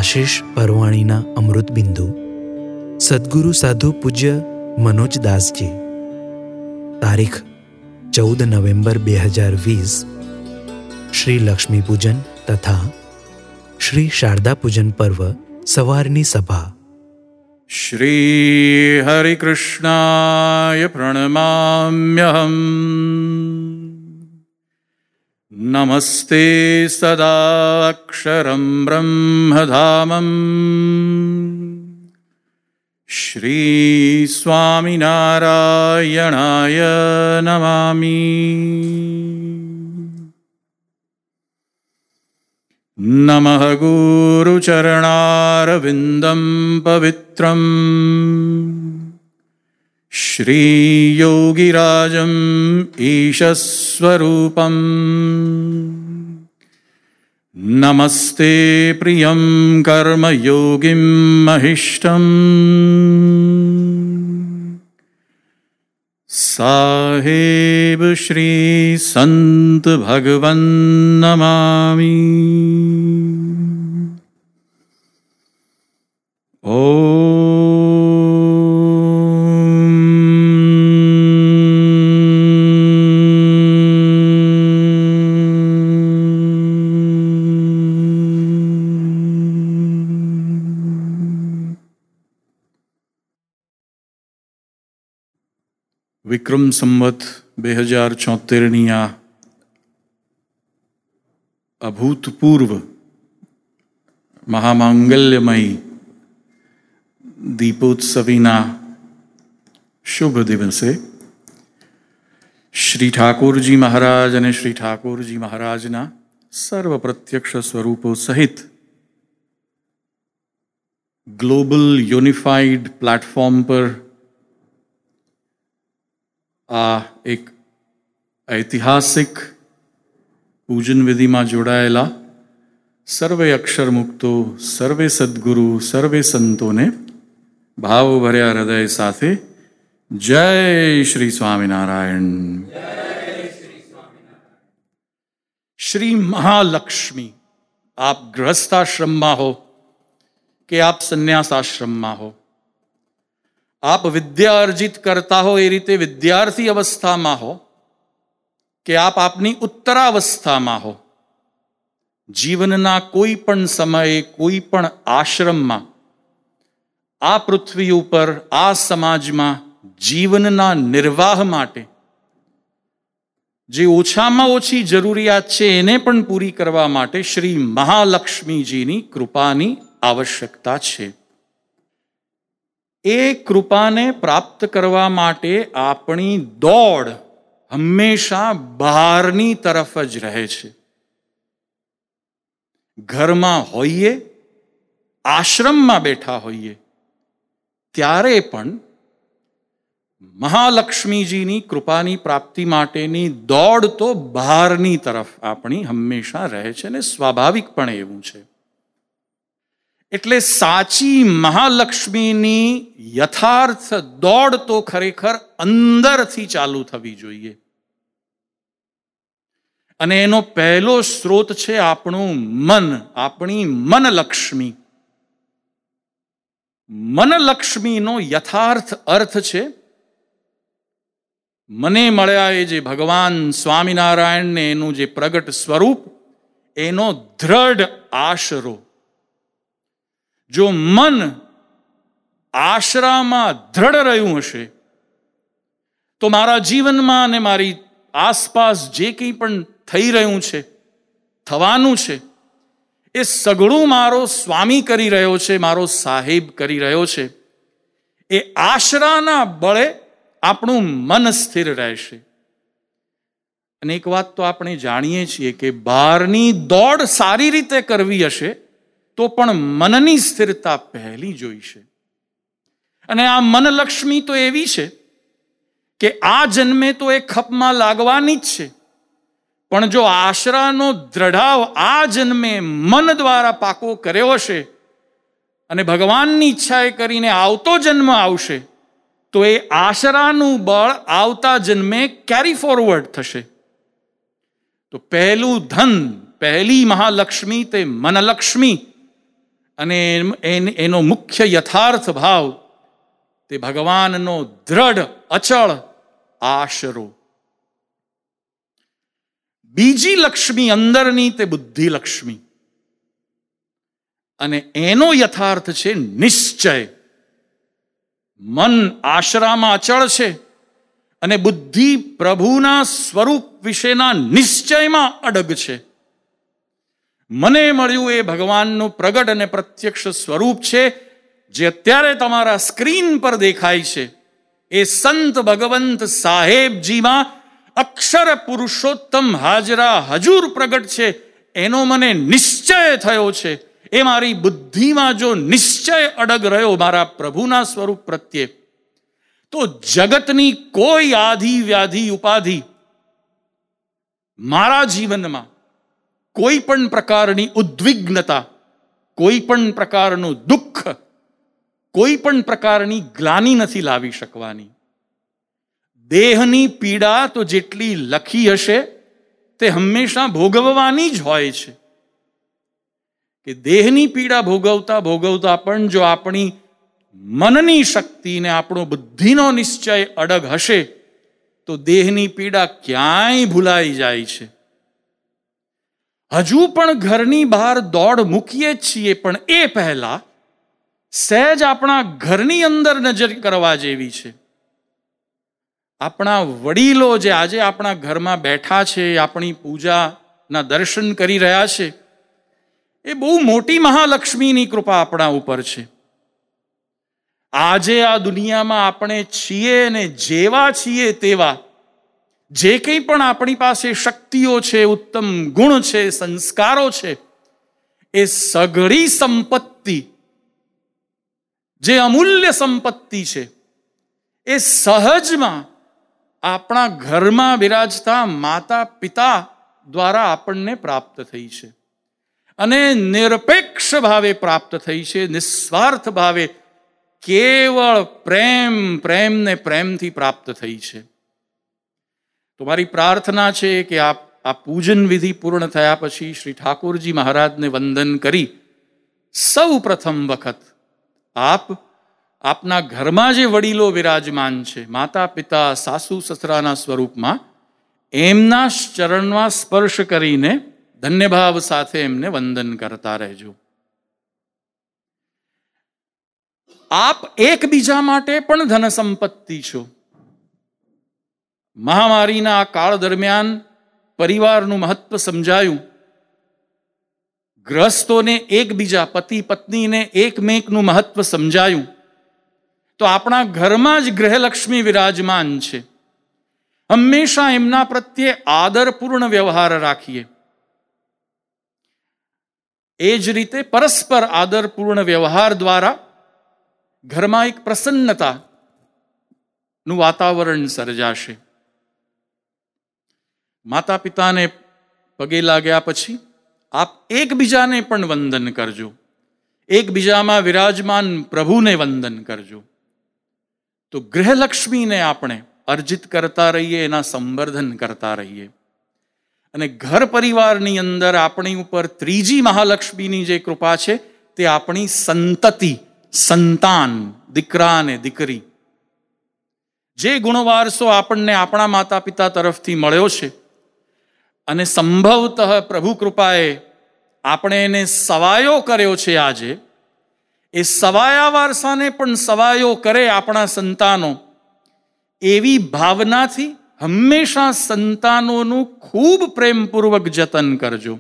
આશીષ પરવાણીના અમૃત બિંદુ સદગુરુ સાધુ પૂજ્ય મનોજદાસજી, તારીખ 14 નવેમ્બર 2020, શ્રી લક્ષ્મી પૂજન તથા શ્રી શારદા પૂજન પર્વ સવારની સભા. શ્રી હરિકૃષ્ણાય પ્રણમામ્યહમ. નમસ્તે સદાક્ષરમ બ્રહ્મધામમ શ્રી સ્વામિનારાયણાય નમામિ. નમઃ ગુરુચરણારવિંદમ પવિત્રમ શ્રી યોગીરાજમ ઈશસ્વરૂપમ. નમસ્તે પ્રિયં કર્મયોગીમ મહિષ્ટમ સાહેબ શ્રી સંત ભગવન નમામિ. વિક્રમ સંવત 2074ની આ અભૂતપૂર્વ મહામાંગલ્યમયી દીપોત્સવીના શુભ દિવસે શ્રી ઠાકોરજી મહારાજ અને શ્રી ઠાકોરજી મહારાજના સર્વ પ્રત્યક્ષ સ્વરૂપો સહિત ગ્લોબલ યુનિફાઈડ પ્લેટફોર્મ પર આ એક ઐતિહાસિક પૂજન વિધિમાં જોડાયેલા સર્વે અક્ષરમુક્તો, સર્વે સદ્ગુરુ, સર્વે સંતોને ભાવભર્યા હૃદય સાથે જય શ્રી સ્વામિનારાયણ. શ્રી મહાલક્ષ્મી, આપ ગૃહસ્થાશ્રમમાં હો કે આપ સંન્યાસાશ્રમમાં હો, આપ વિદ્યા અર્જિત કરતા હો એ રીતે વિદ્યાર્થી અવસ્થામાં હો કે આપ આપની ઉત્તરાવસ્થામાં હો, જીવનના કોઈ પણ સમયે કોઈ પણ આશ્રમમાં, આ પૃથ્વી ઉપર, આ સમાજમાં જીવનના નિર્વાહ માટે જે ઓછામાં ઓછી જરૂરિયાત છે એને પણ પૂરી કરવા માટે શ્રી મહાલક્ષ્મીજીની કૃપાની આવશ્યકતા છે. એ કૃપાને પ્રાપ્ત કરવા માટે આપણી દોડ હંમેશા બહારની તરફ જ રહે છે. ઘરમાં હોઈએ, આશ્રમમાં બેઠા હોઈએ, ત્યારે પણ મહાલક્ષ્મીજીની કૃપાની પ્રાપ્તિ માટેની દોડ તો બહારની તરફ આપણી હંમેશા રહે છે અને સ્વાભાવિક પણ એવું છે. એટલે સાચી મહાલક્ષ્મીની યથાર્થ દોડ તો ખરેખર અંદરથી ચાલુ થવી જોઈએ. અને એનો પહેલો સ્ત્રોત છે આપણું મન, આપણી મનલક્ષ્મી. મનલક્ષ્મીનો યથાર્થ અર્થ છે મને મળ્યા એ જે ભગવાન સ્વામિનારાયણને એનું જે પ્રગટ સ્વરૂપ, એનો દ્રઢ આશરો. જો મન આશરામાં દ્રઢ રહ્યું હશે તો મારા જીવનમાં અને મારી આસપાસ જે કંઈ પણ થઈ રહ્યું છે, થવાનું છે, એ સઘળું મારો સ્વામી કરી રહ્યો છે, મારો સાહેબ કરી રહ્યો છે. એ આશરાના બળે આપણું મન સ્થિર રહેશે. અને એક વાત તો આપણે જાણીએ છીએ કે બહારની દોડ સારી રીતે કરવી હશે તો પણ મનની સ્થિરતા પહેલી જોઈશે. અને આ મનલક્ષ્મી તો એવી છે કે આ જન્મે તો એ ખપમાં લાગવાની જ છે, પણ જો આશરાનો દ્રઢાવ આ જન્મે મન દ્વારા પાકો કર્યો હશે અને ભગવાનની ઈચ્છાએ કરીને આવતો જન્મ આવશે તો એ આશરાનું બળ આવતા જન્મે કેરી ફોરવર્ડ થશે. તો પહેલું ધન, પહેલી મહાલક્ષ્મી તે મનલક્ષ્મી, અને એનો મુખ્ય યથાર્થ ભાવ તે ભગવાનનો દ્રઢ અચળ આશરો. બીજી લક્ષ્મી અંદરની તે બુદ્ધિ લક્ષ્મી, અને એનો યથાર્થ છે નિશ્ચય. મન આશરામાં અચળ છે અને બુદ્ધિ પ્રભુના સ્વરૂપ વિશેના નિશ્ચયમાં અડગ છે. મને મળ્યું એ ભગવાનનું પ્રગટ અને પ્રત્યક્ષ સ્વરૂપ છે, જે અત્યારે તમારા સ્ક્રીન પર દેખાય છે. એ સંત ભગવંત સાહેબજીમાં અક્ષર પુરુષોત્તમ હાજરા હજુર પ્રગટ છે, એનો મને નિશ્ચય થયો છે. એ મારી બુદ્ધિમાં જો નિશ્ચય અડગ રહ્યો મારા પ્રભુના સ્વરૂપ પ્રત્યે, તો જગતની કોઈ આધિ વ્યાધિ ઉપાધિ મારા જીવનમાં કોઈ પણ પ્રકારની ઉદ્વિગ્નતા, કોઈ પણ પ્રકારનું દુઃખ, કોઈ પણ પ્રકારની ગ્લાનિ નથી લાવી શકવાની. દેહની પીડા તો જેટલી લખી હશે તે હંમેશા ભોગવવાની જ હોય છે. કે દેહની પીડા ભોગવતા ભોગવતા પણ જો આપણી મનની શક્તિ ને આપણો બુદ્ધિનો નિશ્ચય અડગ હશે તો દેહની પીડા ક્યાંય ભૂલાઈ જાય છે. હજુ પણ ઘરની બહાર દોડ મૂકીએ છીએ, પણ એ પહેલા સહેજ આપણા ઘરની અંદર નજર કરવા જેવી છે. આપણા વડીલો જે આજે આપણા ઘરમાં બેઠા છે, આપણી પૂજાના દર્શન કરી રહ્યા છે, એ બહુ મોટી મહાલક્ષ્મીની કૃપા આપણા ઉપર છે. આજે આ દુનિયામાં આપણે છીએ ને જેવા છીએ તેવા, જે કંઈ પણ આપણી પાસે શક્તિઓ છે, ઉત્તમ ગુણ છે, સંસ્કારો છે, એ સઘળી સંપત્તિ, જે અમૂલ્ય સંપત્તિ છે, એ સહજમાં આપણા ઘરમાં બિરાજતા માતા પિતા દ્વારા આપણને પ્રાપ્ત થઈ છે. અને નિરપેક્ષ ભાવે પ્રાપ્ત થઈ છે, નિસ્વાર્થ ભાવે, કેવળ પ્રેમ ને પ્રેમથી પ્રાપ્ત થઈ છે. તો મારી પ્રાર્થના છે કે આ પૂજન વિધિ પૂર્ણ થયા પછી શ્રી ઠાકોરજી મહારાજને વંદન કરી સૌ પ્રથમ વખત આપના ઘરમાં જે વડીલો વિરાજમાન છે, માતા પિતા સાસુ સસરાના સ્વરૂપમાં, એમના ચરણમાં સ્પર્શ કરીને ધન્યભાવ સાથે એમને વંદન કરતા રહેજો. આપ એકબીજા માટે પણ ધન સંપત્તિ છો. મહામારીના આ કાળ દરમિયાન પરિવારનું મહત્વ સમજાયું. ગ્રસ્તોને એકબીજા, પતિ પત્નીને એકમેકનું મહત્વ સમજાયું. તો આપણા ઘરમાં જ ગૃહલક્ષ્મી વિરાજમાન છે. હંમેશા એમના પ્રત્યે આદરપૂર્ણ વ્યવહાર રાખીએ. એ જ રીતે પરસ્પર આદરપૂર્ણ વ્યવહાર દ્વારા ઘરમાં એક પ્રસન્નતાનું વાતાવરણ સર્જાશે. માતા પિતાને પગે લાગ્યા પછી આપ એકબીજાને પણ વંદન કરજો. એકબીજામાં વિરાજમાન પ્રભુને વંદન કરજો. તો ગૃહલક્ષ્મીને આપણે અર્જિત કરતા રહીએ, એના સંવર્ધન કરતા રહીએ. અને ઘર પરિવારની અંદર આપણી ઉપર ત્રીજી મહાલક્ષ્મીની જે કૃપા છે તે આપણી સંતતિ, સંતાન, દીકરા ને દીકરી. જે ગુણવારસો આપણને આપણા માતા પિતા તરફથી મળ્યો છે, અને સંભવતઃ પ્રભુ કૃપાએ આપણે એને સવાયો કર્યો છે આજે, એ સવાયા વારસાને પણ સવાયો કરે આપણા સંતાનો, એવી ભાવનાથી હંમેશા સંતાનોનું ખૂબ પ્રેમપૂર્વક જતન કરજો.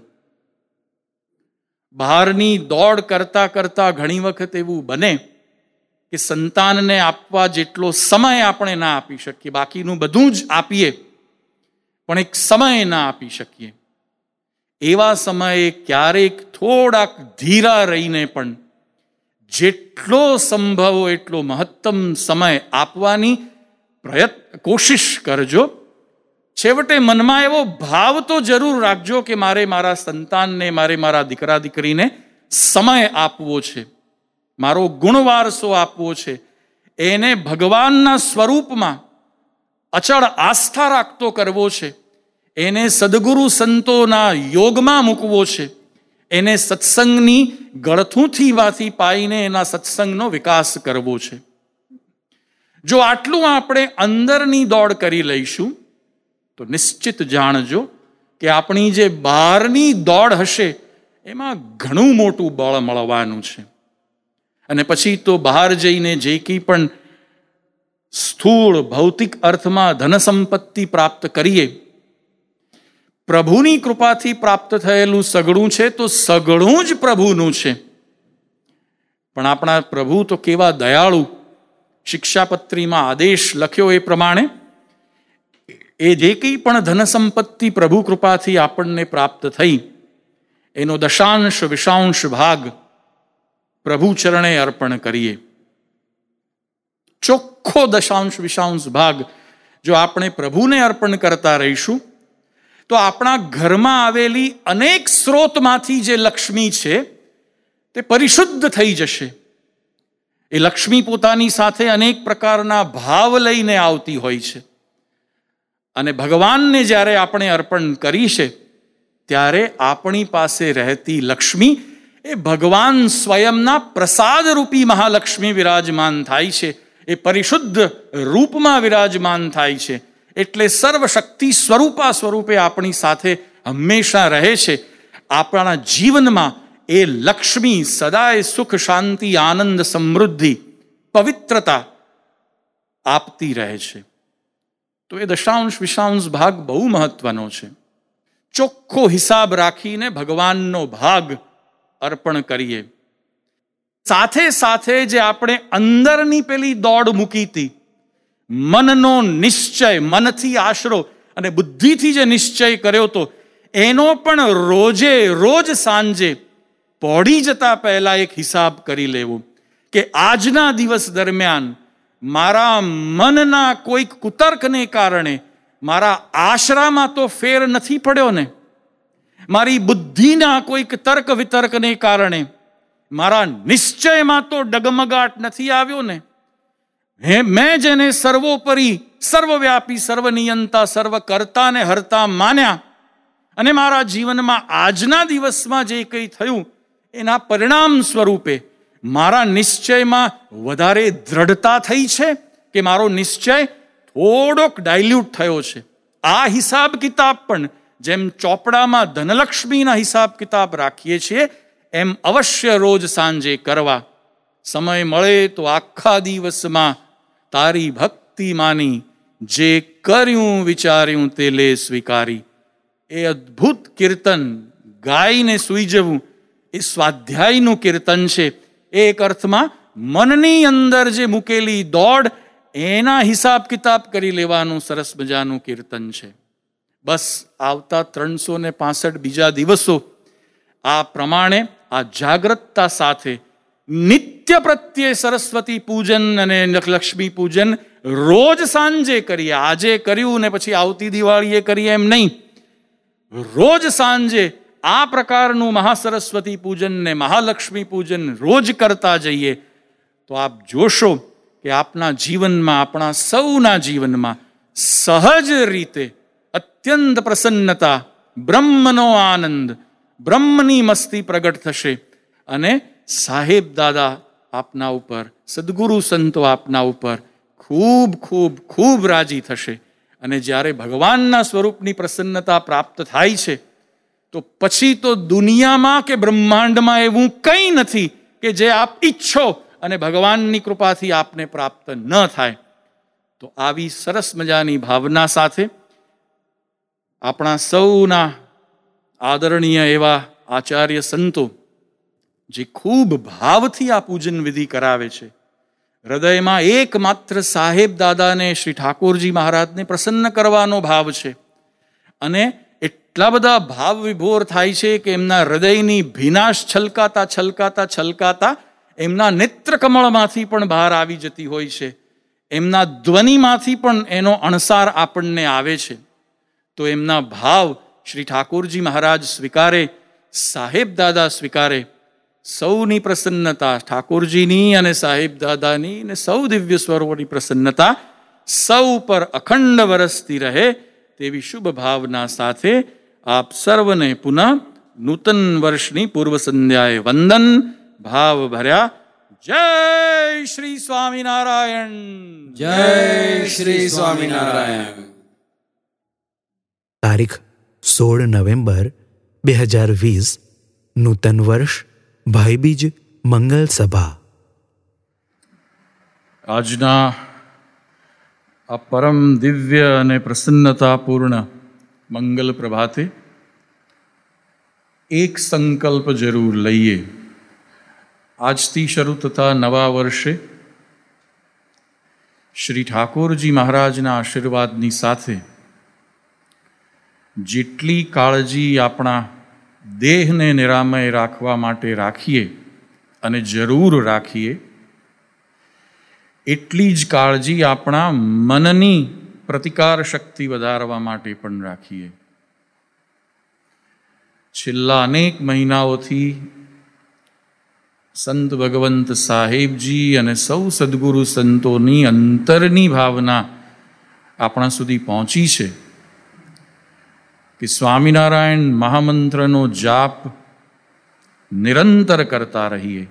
બહારની દોડ કરતા કરતા ઘણી વખત એવું બને કે સંતાનને આપવા જેટલો સમય આપણે ના આપી શકીએ. બાકીનું બધું જ આપીએ પણ એક સમય ના આપી શકીએ. એવા સમયે ક્યારેક થોડાક ધીરા રહીને પણ જેટલો સંભવ એટલો મહત્તમ સમય આપવાની કોશિશ કરજો. છેવટે મનમાં એવો ભાવ તો જરૂર રાખજો કે મારે મારા સંતાનને, મારે મારા દીકરા દીકરીને સમય આપવો છે, મારો ગુણવારસો આપવો છે, એને ભગવાનના સ્વરૂપમાં અચળ આસ્થા રાખતો કરવો છે, એને સદગુરુ સંતોના યોગમાં મૂકવો છે, એને સત્સંગની ગળથૂથીમાંથી પાઈને એના સત્સંગનો વિકાસ કરવો છે. જો આટલું આપણે અંદરની દોડ કરી લઈશું તો નિશ્ચિત જાણજો કે આપણી જે બહારની દોડ હશે એમાં ઘણું મોટું બળ મળવાનું છે. અને પછી તો બહાર જઈને જે કંઈ પણ સ્થૂળ ભૌતિક અર્થમાં ધન સંપત્તિ પ્રાપ્ત કરીએ, પ્રભુની કૃપાથી પ્રાપ્ત થયેલું સગળું છે તો સગળું જ પ્રભુનું છે. પણ આપણા પ્રભુ તો કેવા દયાળુ! શિક્ષાપત્રીમાં આદેશ લખ્યો એ પ્રમાણે એ જે કંઈ પણ ધન સંપત્તિ પ્રભુ કૃપાથી આપણને પ્રાપ્ત થઈ એનો દશાંશ વિશાંશ ભાગ પ્રભુ ચરણે અર્પણ કરીએ. ચોખ્ખો દશાંશ વિશાંશ ભાગ જો આપણે પ્રભુને અર્પણ કરતા રહીશું તો આપણા ઘરમાં આવેલી અનેક સ્ત્રોતમાંથી જે લક્ષ્મી છે તે પરિશુદ્ધ થઈ જશે. એ લક્ષ્મી પોતાની સાથે અનેક પ્રકારના ભાવ લઈને આવતી હોય છે. અને ભગવાનને જ્યારે આપણે અર્પણ કરી છે ત્યારે આપણી પાસે રહેતી લક્ષ્મી એ ભગવાન સ્વયંના પ્રસાદરૂપી મહાલક્ષ્મી વિરાજમાન થાય છે. એ પરિશુદ્ધ રૂપમાં વિરાજમાન થાય છે. એટલે સર્વશક્તિ સ્વરૂપે આપણી સાથે હંમેશા રહે છે. આપણા જીવનમાં એ લક્ષ્મી સદાય સુખ, શાંતિ, આનંદ, સમૃદ્ધિ, પવિત્રતા આપતી રહે છે. તો એ દશાંશ વિશાંશ ભાગ બહુ મહત્વનો છે. ચોખ્ખો હિસાબ રાખીને ભગવાનનો ભાગ અર્પણ કરીએ. સાથે સાથે જે આપણે અંદરની પેલી દોડ મૂકી હતી, મનનો નિશ્ચય, મનથી આશરો અને બુદ્ધિથી જે નિશ્ચય કર્યો હતો એનો પણ રોજ સાંજે પહોળી જતા પહેલા એક હિસાબ કરી લેવો કે આજના દિવસ દરમિયાન મારા મનના કોઈક કુતર્કને કારણે મારા આશરામાં તો ફેર નથી પડ્યો ને, મારી બુદ્ધિના કોઈક તર્ક વિતર્કને કારણે મારા નિશ્ચયમાં તો ડગમગાટ નથી આવ્યો ને, મેં જેને સર્વોપરી, સર્વવ્યાપી, સર્વનિયંતા, સર્વકર્તા ને હર્તા માન્યા અને મારા જીવનમાં આજના દિવસમાં જે કંઈ થયું એના પરિણામ સ્વરૂપે મારા નિશ્ચયમાં વધારે દ્રઢતા થઈ છે કે મારો નિશ્ચય થોડોક ડાયલ્યુટ થયો છે. આ હિસાબ કિતાબ પણ જેમ ચોપડામાં ધનલક્ષ્મીના હિસાબ કિતાબ રાખીએ છીએ એમ અવશ્ય રોજ સાંજે કરવા. સમય મળે તો આખા દિવસમાં તારી ભક્તિ માની જે કર્યું વિચાર્યું તે લે સ્વીકારી. એ અદ્ભુત કીર્તન ગાઈને સૂઈ જવું એ સ્વાધ્યાયનું કીર્તન છે. એ એક અર્થમાં મનની અંદર જે મૂકેલી દોડ એના હિસાબ કિતાબ કરી લેવાનું સરસ મજાનું કીર્તન છે. બસ આવતા 365 બીજા દિવસો આ પ્રમાણે આ જાગૃતતા સાથે નિત્ય પ્રત્યે સરસ્વતી પૂજન અને લક્ષ્મી પૂજન રોજ સાંજે કરીએ. આજે કર્યું ને પછી આવતી દિવાળીએ કરીએ એમ નહીં. રોજ સાંજે આ પ્રકારનું મહાસરસ્વતી પૂજન ને મહાલક્ષ્મી પૂજન રોજ કરતા જઈએ તો આપ જોશો કે આપના જીવનમાં, આપણા સૌના જીવનમાં સહજ રીતે અત્યંત પ્રસન્નતા, બ્રહ્મનો આનંદ, બ્રહ્મની મસ્તી પ્રગટ થશે અને સાહેબ દાદા આપના ઉપર, સદગુરુ સંતો આપના ઉપર ખૂબ ખૂબ ખૂબ રાજી થશે. અને જ્યારે ભગવાનના સ્વરૂપની પ્રસન્નતા પ્રાપ્ત થાય છે તો પછી તો દુનિયામાં કે બ્રહ્માંડમાં એવું કંઈ નથી કે જે આપ ઈચ્છો અને ભગવાનની કૃપાથી આપને પ્રાપ્ત ન થાય. તો આવી સરસ મજાની ભાવના સાથે આપણા સૌના આદરણીય એવા આચાર્ય સંતો જે ખૂબ ભાવથી આ પૂજન વિધિ કરાવે છે, હૃદયમાં એકમાત્ર સાહેબ દાદાને, શ્રી ઠાકોરજી મહારાજને પ્રસન્ન કરવાનો ભાવ છે અને એટલા બધા ભાવ વિભોર થાય છે કે એમના હૃદયની ભીનાશ છલકાતા છલકાતા છલકાતા એમના નેત્રકમળમાંથી પણ બહાર આવી જતી હોય છે. એમના ધ્વનિમાંથી પણ એનો અણસાર આપણને આવે છે. તો એમના ભાવ શ્રી ઠાકોરજી મહારાજ સ્વીકારે, સાહેબ દાદા સ્વીકારે. સૌની પ્રસન્નતા, ઠાકોરજીની અને સાહેબ દાદાની અને સૌ દિવ્ય સ્વરૂપની પ્રસન્નતા સૌ પર અખંડ વરસતી રહે તેવી શુભ ભાવના સાથે આપ સર્વને પુનઃ નૂતન વર્ષની પૂર્વ સંધ્યાએ વંદન ભાવ ભર્યા. જય શ્રી સ્વામિનારાયણ. જય શ્રી સ્વામિનારાયણ. તારીખ 16 નવેમ્બર 2020, નૂતન વર્ષ, ભાઈબીજ, મંગલ સભા. આજના આ પરમ દિવ્ય અને પ્રસન્નતાપૂર્ણ મંગલ પ્રભાતે એક સંકલ્પ જરૂર લઈએ. આજથી શરૂ થતા નવા વર્ષે શ્રી ઠાકોરજી મહારાજના આશીર્વાદની સાથે જેટલી કાળજી આપણા દેહને નિરામય રાખવા માટે રાખીએ અને જરૂર રાખીએ, એટલી જ કાળજી આપણા મનની પ્રતિકાર શક્તિ વધારવા માટે પણ રાખીએ. છેલ્લા અનેક મહિનાઓથી સંત ભગવંત સાહેબજી અને સૌ સદગુરુ સંતોની અંતરની ભાવના આપણા સુધી પહોંચી છે કે સ્વામિનારાયણ મહામંત્રનો જાપ નિરંતર કરતા રહીએ.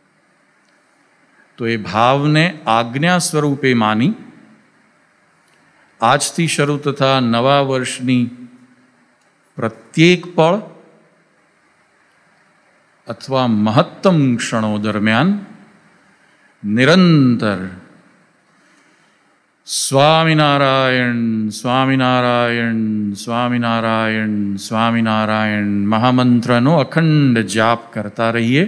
તો એ ભાવને આજ્ઞા સ્વરૂપે માની આજથી શરૂ થતા નવા વર્ષની પ્રત્યેક પળ અથવા મહત્તમ ક્ષણો દરમિયાન નિરંતર સ્વામિનારાયણ સ્વામિનારાયણ સ્વામિનારાયણ સ્વામિનારાયણ મહામંત્રનો અખંડ જાપ કરતા રહીએ.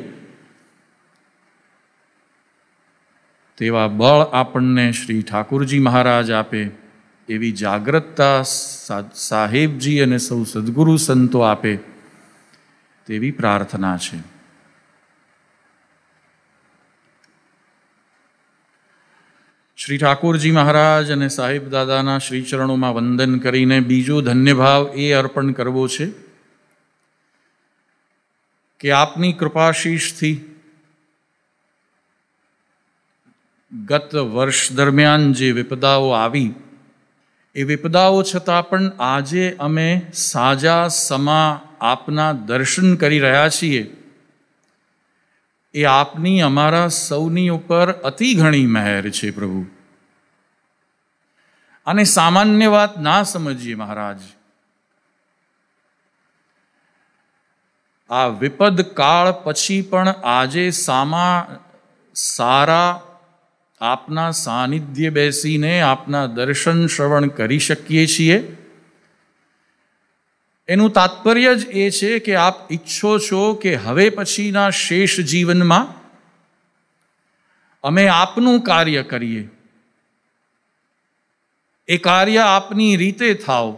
તેવા બળ આપણને શ્રી ઠાકુરજી મહારાજ આપે, એવી જાગ્રતતા સાહેબજી અને સૌ સદગુરુ સંતો આપે, તેવી પ્રાર્થના છે. શ્રી ઠાકોરજી મહારાજ અને સાહેબ દાદાના શ્રી ચરણોમાં વંદન કરીને બીજો ધન્યભાવ એ અર્પણ કરવો છે કે આપની કૃપાશીષથી ગત વર્ષ દરમિયાન જે વિપદાઓ આવી, એ વિપદાઓ છતાં પણ આજે અમે સાજા સમા આપના દર્શન કરી રહ્યા છીએ, એ આપની અમારા સૌની ઉપર અતિ ઘણી મહેર છે પ્રભુ. અને સામાન્ય વાત ના સમજીએ મહારાજ. આ વિપદ કાળ પછી પણ આજે સારા આપના સાનિધ્ય બેસીને આપના દર્શન શ્રવણ કરી શકીએ છીએ. એનું તાત્પર્ય જ એ છે કે આપ ઈચ્છો છો કે હવે પછીના શેષ જીવનમાં અમે આપનું કાર્ય કરીએ. એ કાર્ય આપની રીતે થાવ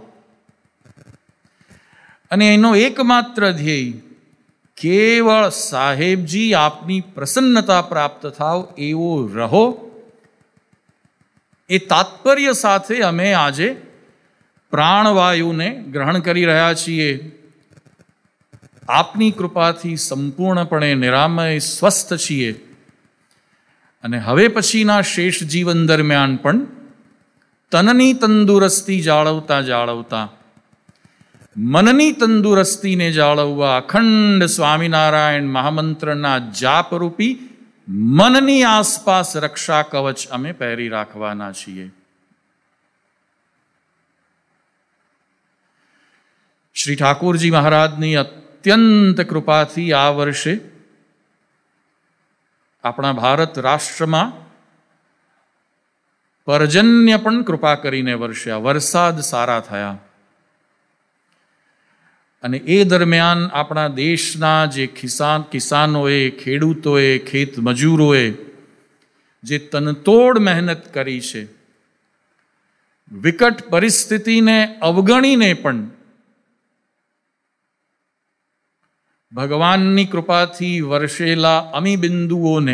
અને એનો એકમાત્ર ધ્યેય કેવળ સાહેબજી આપની પ્રસન્નતા પ્રાપ્ત થાવ એવો રહો. એ તાત્પર્ય સાથે અમે આજે પ્રાણવાયુને ગ્રહણ કરી રહ્યા છીએ. આપની કૃપાથી સંપૂર્ણપણે નિરામય સ્વસ્થ છીએ અને હવે પછીના શેષ જીવન દરમિયાન પણ તનની તંદુરસ્તી જાળવતા મનની તંદુરસ્તીને જાળવવા અખંડ સ્વામિનારાયણ મહામંત્રના જાપરૂપી મનની આસપાસ રક્ષા કવચ અમે પહેરી રાખવાના છીએ. શ્રી ઠાકોરજી મહારાજની અત્યંત કૃપાથી આ વર્ષે આપણા ભારત રાષ્ટ્રમાં પર્જન્ય પણ કૃપા કરીને વરસ્યા. વરસાદ સારા થયા અને એ દરમિયાન આપણા દેશના જે કિસાનોએ, ખેડૂતોએ, ખેત મજૂરોએ જે તનતોડ મહેનત કરી છે, વિકટ પરિસ્થિતિને અવગણીને પણ ભગવાનની કૃપાથી વરસેલા અમીબિંદુઓને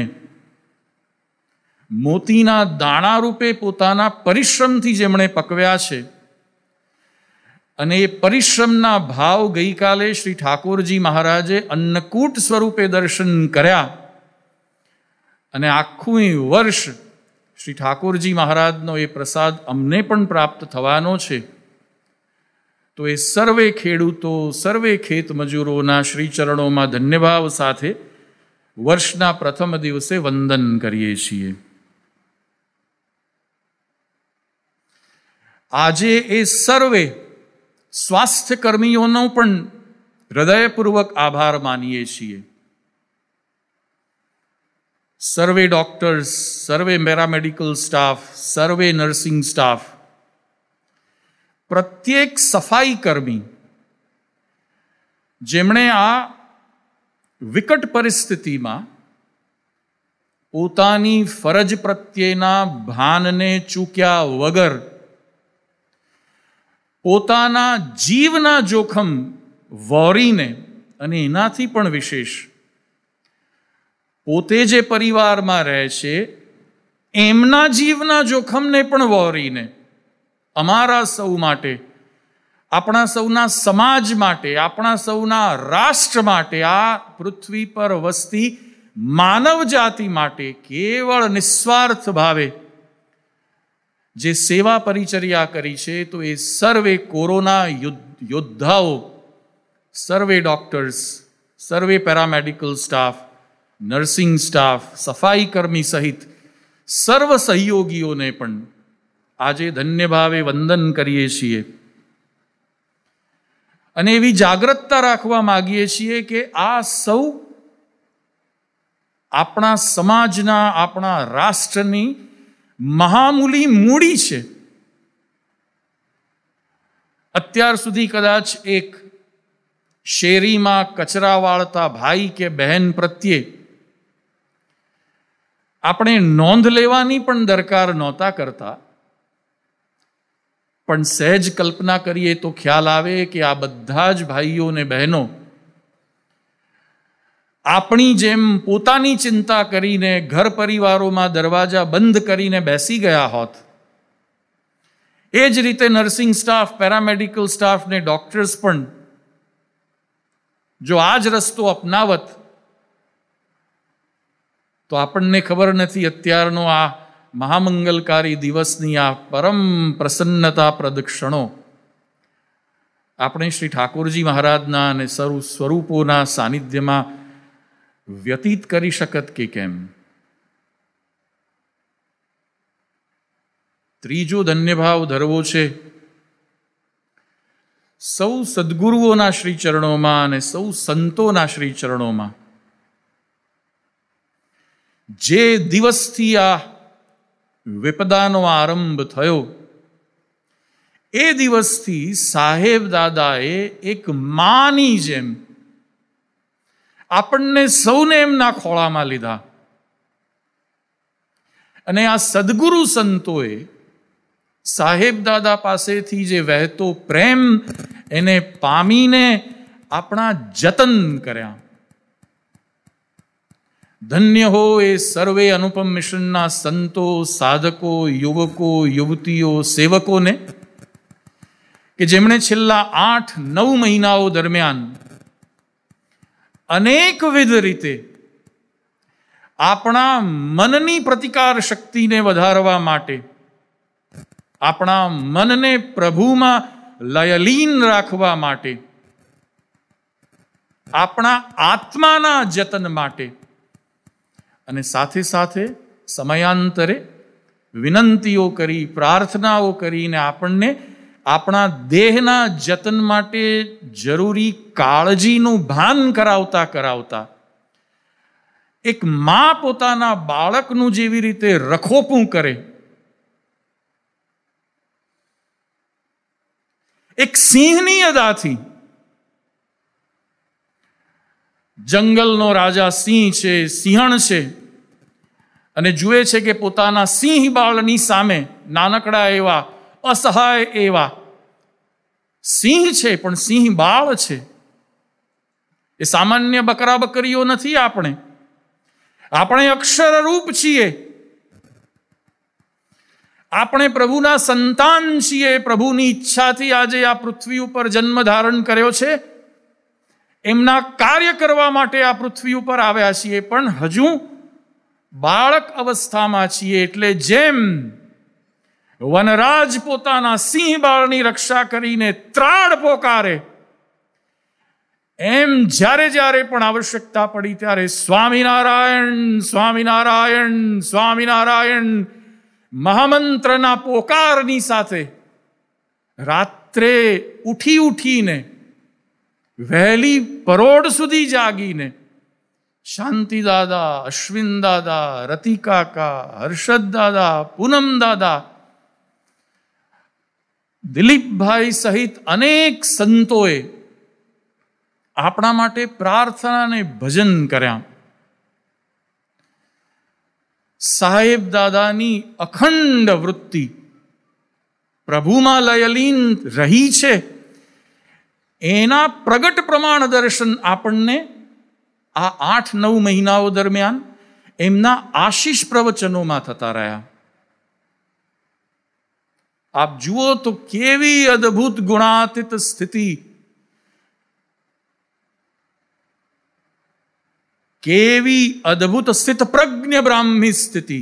મોતીના દાણા રૂપે પોતાના પરિશ્રમથી જેમણે પકવ્યા છે, અને એ પરિશ્રમના ભાવ ગઈકાલે શ્રી ઠાકોરજી મહારાજે અન્નકૂટ સ્વરૂપે દર્શન કર્યા અને આખું વર્ષ શ્રી ઠાકોરજી મહારાજનો એ પ્રસાદ અમને પણ પ્રાપ્ત થવાનો છે. તો એ સર્વે ખેડૂતો, સર્વે ખેત મજૂરોના શ્રી ચરણોમાં ધન્યભાવ સાથે વર્ષના પ્રથમ દિવસે વંદન કરીએ છીએ. આજે એ સર્વે સ્વાસ્થ્ય કર્મીઓનો પણ હૃદયપૂર્વક આભાર માનીએ છીએ. સર્વે ડોક્ટર્સ, સર્વે પેરામેડિકલ સ્ટાફ, સર્વે નર્સિંગ સ્ટાફ, પ્રત્યેક સફાઈ કર્મી જેમણે આ વિકટ પરિસ્થિતિમાં પોતાની ફરજ પ્રત્યેના ભાનને ચૂક્યા વગર પોતાના જીવના જોખમ વોરીને અને એનાથી પણ વિશેષ પોતે જે પરિવારમાં રહે છે એમના જીવના જોખમને પણ વોરીને અમારા સૌ માટે, આપણા સૌના સમાજ માટે, આપણા સૌના રાષ્ટ્ર માટે, આ પૃથ્વી પર વસતી માનવ જાતિ માટે કેવળ નિસ્વાર્થ ભાવે જે સેવા પરિચર્યા કરી છે, તો એ સર્વે કોરોના યોદ્ધાઓ, સર્વે ડોક્ટર્સ, સર્વે પેરામેડિકલ સ્ટાફ, નર્સિંગ સ્ટાફ, સફાઈ કર્મી સહિત સર્વ સહયોગીઓને પણ આજે ધન્યભાવે વંદન કરીએ છીએ. અને એવી જાગૃતતા રાખવા માગીએ છીએ કે આ સૌ આપણા સમાજના, આપણા રાષ્ટ્રની મહામૂલી મૂડી છે. અત્યાર સુધી કદાચ એક શેરીમાં કચરા વાળતા ભાઈ કે બહેન પ્રત્યે આપણે નોંધ લેવાની પણ દરકાર નહોતા કરતા, પણ સહેજ કલ્પના કરીએ તો ખ્યાલ આવે કે આ બધા જ ભાઈઓ ને બહેનો આપણી જેમ પોતાની ચિંતા કરીને ઘર પરિવારોમાં દરવાજા બંધ કરીને બેસી ગયા હોત. એ જ રીતે નર્સિંગ સ્ટાફ, પેરામેડિકલ સ્ટાફ ને ડોક્ટર્સ પણ જો આ જ રસ્તો અપનાવત તો આપણને ખબર નથી અત્યારનો આ મહામંગલકારી દિવસની આ પરમ પ્રસન્નતાપ્રદ ક્ષણો આપણે શ્રી ઠાકોરજી મહારાજના અને સર્વ સ્વરૂપોના સાનિધ્યમાં વ્યતીત કરી શકત કે કેમ. ત્રીજો ધન્યભાવ ધરવો છે સૌ સદ્ગુરુઓના શ્રી ચરણોમાં અને સૌ સંતોના શ્રી ચરણોમાં. જે દિવસથી આ વિપદાનો આરંભ થયો એ દિવસથી સાહેબ દાદાએ એક માની જેમ આપણને સૌને એમના ખોળામાં લીધા. અને આ સદગુરુ સંતોએ સાહેબ દાદા પાસેથી જે વહેતો પ્રેમ એને પામીને આપણા જતન કર્યા. ધન્ય હો એ સર્વે અનુપમ મિશનના સંતો, સાધકો, યુવકો, યુવતીઓ, સેવકોને કે જેમણે છેલ્લા 8-9 મહિનાઓ દરમિયાન અનેકવિધ રીતે આપણા મનની પ્રતિકાર શક્તિને વધારવા માટે, આપણા મનને પ્રભુમાં લયલીન રાખવા માટે, આપણા આત્માના જતન માટે અને સાથે સાથે સમયાંતરે વિનંતીઓ કરી, પ્રાર્થનાઓ કરીને આપણને આપણા દેહના જતન માટે જરૂરી કાળજીનું ભાન કરાવતા કરાવતા એક મા પોતાના બાળકનું જેવી રીતે રખોપું કરે, એક સિંહની અદાથી, જંગલનો રાજા સિંહ છે, સિંહણ છે, અને જુએ છે કે પોતાના સિંહ બાળની સામે નાનકડા એવા અસહાય એવા સિંહ છે, પણ સિંહ બાળ છે. એ સામાન્ય બકરા બકરીઓ નથી. આપણે અક્ષરરૂપ છીએ. આપણે પ્રભુના સંતાન છીએ. પ્રભુની ઈચ્છાથી આજે આ પૃથ્વી ઉપર જન્મ ધારણ કર્યો છે. એમના કાર્ય કરવા માટે આ પૃથ્વી ઉપર આવ્યા છીએ, પણ હજુ બાળક અવસ્થામાં છીએ. એટલે જેમ વનરાજ પોતાના સિંહ બાળની રક્ષા કરીને ત્રાડ પોકારે, એમ જ્યારે જ્યારે પણ આવશ્યકતા પડી ત્યારે સ્વામિનારાયણ સ્વામિનારાયણ સ્વામિનારાયણ મહામંત્રના પોકારની સાથે રાત્રે ઉઠીને વહેલી પરોઢ સુધી જાગીને શાંતિ દાદા, અશ્વિન દાદા, રતિકાકા, હર્ષદ દાદા, પૂનમ દાદા, દિલીપભાઈ સહિત અનેક સંતોએ આપણા માટે પ્રાર્થના અને ભજન કર્યા. સાહેબ દાદાની અખંડ વૃત્તિ પ્રભુમાં લયલીન રહી છે, એના પ્રગટ પ્રમાણ દર્શન આપણને આ 8-9 મહિનાઓ દરમિયાન એમના આશીષ પ્રવચનોમાં થતા રહ્યા. આપ જુઓ તો કેવી અદ્ભુત ગુણાતીત સ્થિતિ, કેવી અદ્ભુત સ્થિત પ્રજ્ઞ બ્રાહ્મી સ્થિતિ.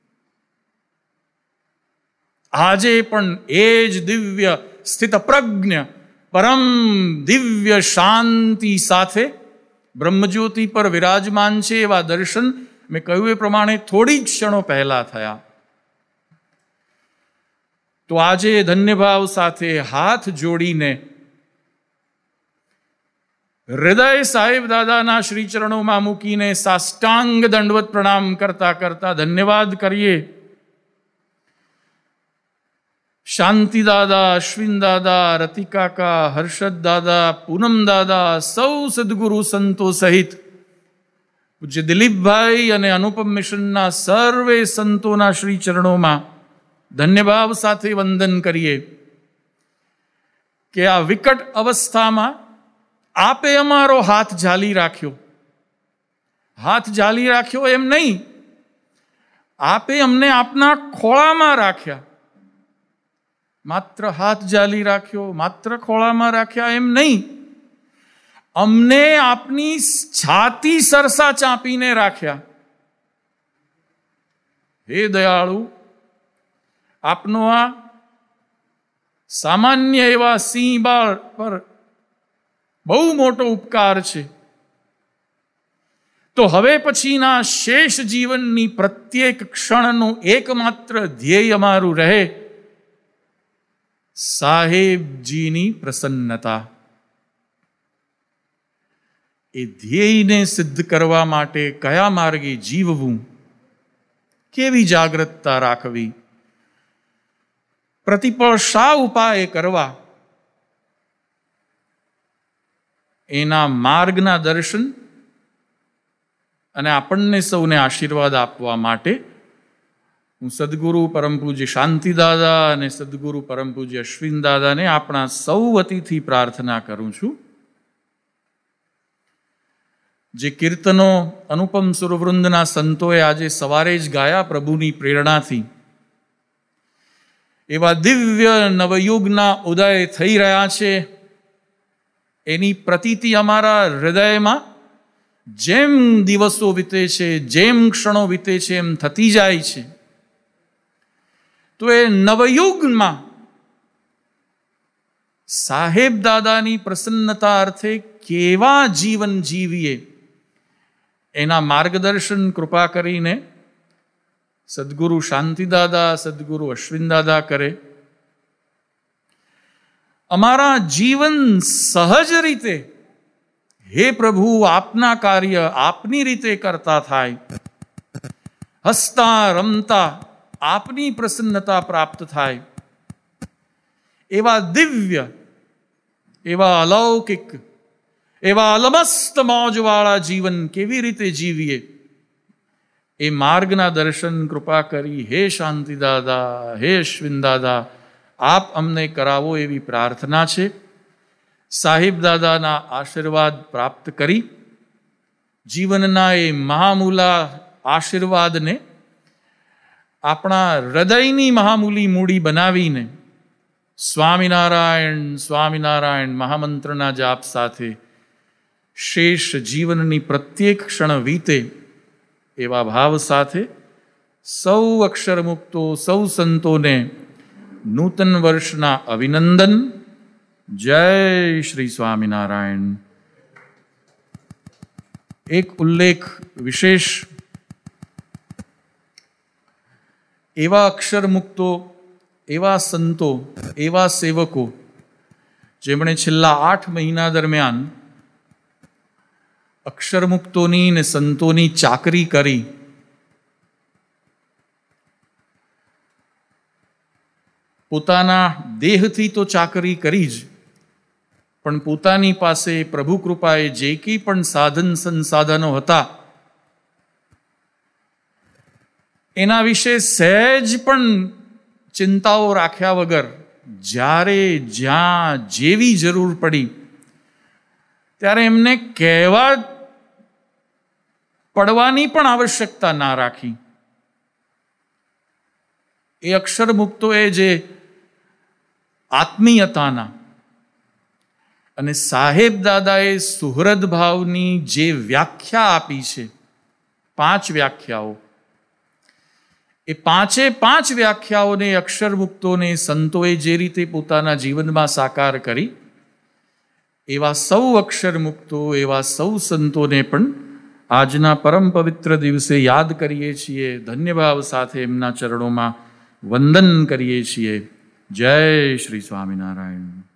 આજે પણ એ જ દિવ્ય સ્થિત પ્રજ્ઞ પરમ દિવ્ય શાંતિ સાથે બ્રહ્મજ્યોતિ પર વિરાજમાન છે. એવા દર્શન મેં કહ્યું એ પ્રમાણે થોડી ક્ષણો પહેલા થયા. તો આજે ધન્યભાવ સાથે હાથ જોડીને હૃદય સાહેબ દાદાના શ્રી ચરણોમાં મૂકીને સાષ્ટાંગ દંડવત પ્રણામ કરતા કરતા ધન્યવાદ કરીએ. શાંતિ દાદા, અશ્વિન દાદા, રતિકાકા, હર્ષદ દાદા, પૂનમ દાદા, સૌ સદગુરુ સંતો સહિત પૂજ્ય દિલીપભાઈ અને અનુપમ મિશનના સર્વે સંતોના શ્રી ચરણોમાં ધન્યભાવ સાથે વંદન કરીએ કે આ વિકટ અવસ્થામાં આપે અમારો હાથ ઝાલી રાખ્યો. હાથ ઝાલી રાખ્યો એમ નહીં, આપે અમને આપના ખોળામાં રાખ્યા. માત્ર હાથ ઝાલી રાખ્યો, માત્ર ખોળામાં રાખ્યા એમ નહીં, અમને આપની છાતી સરસા ચાંપીને રાખ્યા. હે દયાળુ, આપનો આ સામાન્ય એવા સિંહ બાળ પર બહુ મોટો ઉપકાર છે. તો હવે પછીના શેષ જીવનની પ્રત્યેક ક્ષણનું એકમાત્ર ધ્યેય અમારું રહે સાહેબજીની પ્રસન્નતા. એ ધ્યેયને સિદ્ધ કરવા માટે કયા માર્ગે જીવવું, કેવી જાગૃતતા રાખવી, પ્રતિપળ શા ઉપાય કરવા, એના માર્ગના દર્શન અને આપણને સૌને આશીર્વાદ આપવા માટે હું સદગુરુ પરમ પૂજ્ય શાંતિ દાદા અને સદગુરુ પરમ પૂજ્ય અશ્વિન દાદાને આપણા સૌ વતીથી પ્રાર્થના કરું છું. જે કીર્તનો અનુપમ સુરવૃંદના સંતોએ આજે સવારે જ ગાયા પ્રભુની પ્રેરણાથી, એવા દિવ્ય નવયુગના ઉદય થઈ રહ્યા છે. એની પ્રતીતિ અમારા હૃદયમાં જેમ દિવસો વીતે છે, જેમ ક્ષણો વીતે છે એમ થતી જાય છે. તો એ નવયુગમાં સાહેબ દાદાની પ્રસન્નતા અર્થે કેવા જીવન જીવીએ એના માર્ગદર્શન કૃપા કરીને સદગુરુ શાંતિ દાદા, સદગુરુ અશ્વિન દાદા કરે. અમારા જીવન સહજ રીતે હે પ્રભુ આપના કાર્ય આપની રીતે કરતા થાય, હસતા રમતા આપની પ્રસન્નતા પ્રાપ્ત થાય. એવા દિવ્ય, એવા અલૌકિક, એવા અલમસ્ત મોજવાળા જીવન કેવી રીતે જીવીએ એ માર્ગના દર્શન કૃપા કરી હે શાંતિ દાદા, હે અશ્વિન દાદા આપ અમને કરાવો એવી પ્રાર્થના છે. સાહેબ દાદાના આશીર્વાદ પ્રાપ્ત કરી જીવનના એ મહામૂલા આશીર્વાદને આપણા હૃદયની મહામૂલી મૂડી બનાવીને સ્વામિનારાયણ સ્વામિનારાયણ મહામંત્રના જાપ સાથે શેષ જીવનની પ્રત્યેક ક્ષણ વીતે એવા ભાવ સાથે સૌ અક્ષરમુક્તો, સૌ સંતોને નૂતન વર્ષના અભિનંદન. જય શ્રી સ્વામિનારાયણ. એક ઉલ્લેખ વિશેષ, એવા અક્ષર મુક્તો, એવા સંતો, એવા સેવકો જેમણે છેલ્લા 8 મહિના દરમિયાન અક્ષર મુક્તોની ને સંતોની ચાકરી કરી. પોતાના દેહથી તો ચાકરી કરી જ, પણ પોતાની પાસે પ્રભુ કૃપાએ જે કંઈ પણ સાધન સંસાધનો હતા એના વિશે સહેજ પણ ચિંતાઓ રાખ્યા વગર જ્યારે જ્યાં જેવી જરૂર પડી ત્યારે એમને કહેવા પડવાની પણ આવશ્યકતા ના રાખી. એ અક્ષર મુક્તોએ જે આત્મીયતાના અને સાહેબ દાદાએ સુહૃદ ભાવની જે વ્યાખ્યા આપી છે, 5 વ્યાખ્યાઓ, એ 5 વ્યાખ્યાઓને અક્ષર મુક્તોને સંતોએ જે રીતે પોતાના જીવનમાં સાકાર કરી, એવા સૌ અક્ષર મુક્તો, એવા સૌ સંતોને પણ આજના પરમ પવિત્ર દિવસે યાદ કરીએ છીએ. ધન્યભાવ સાથે એમના ચરણોમાં વંદન કરીએ છીએ. જય શ્રી સ્વામિનારાયણ.